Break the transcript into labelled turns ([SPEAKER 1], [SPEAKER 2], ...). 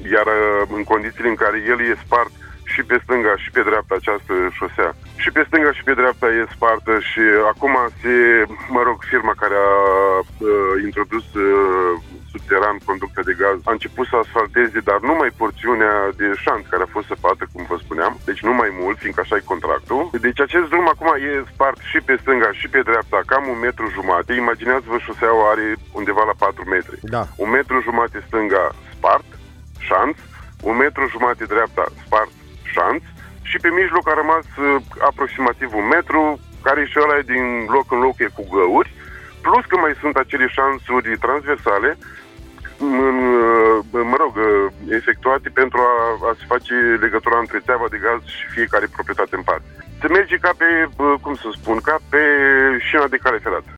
[SPEAKER 1] iar în condițiile în care el e spart și pe stânga și pe dreapta această șosea, și pe stânga și pe dreapta e spartă și acum firma care a introdus subteran conductă de gaz a început să asfalteze, dar numai porțiunea de șanț care a fost săpată, cum vă spuneam, deci nu mai mult, fiindcă așa e contractul. Deci acest drum acum e spart și pe stânga și pe dreapta, cam 1,5 metri. Imaginează-vă, șoseaua are undeva la 4 metri.
[SPEAKER 2] Da.
[SPEAKER 1] 1,5 metri stânga, spart, șanț, 1,5 metri dreapta, spart, șanț, și pe mijloc a rămas aproximativ 1 metru, care și ăla din loc în loc e cu găuri, plus că mai sunt acele șanțuri transversale, efectuate pentru a se face legătura între țeava de gaz și fiecare proprietate în parte. Se merge ca pe, ca pe șina de cale ferată.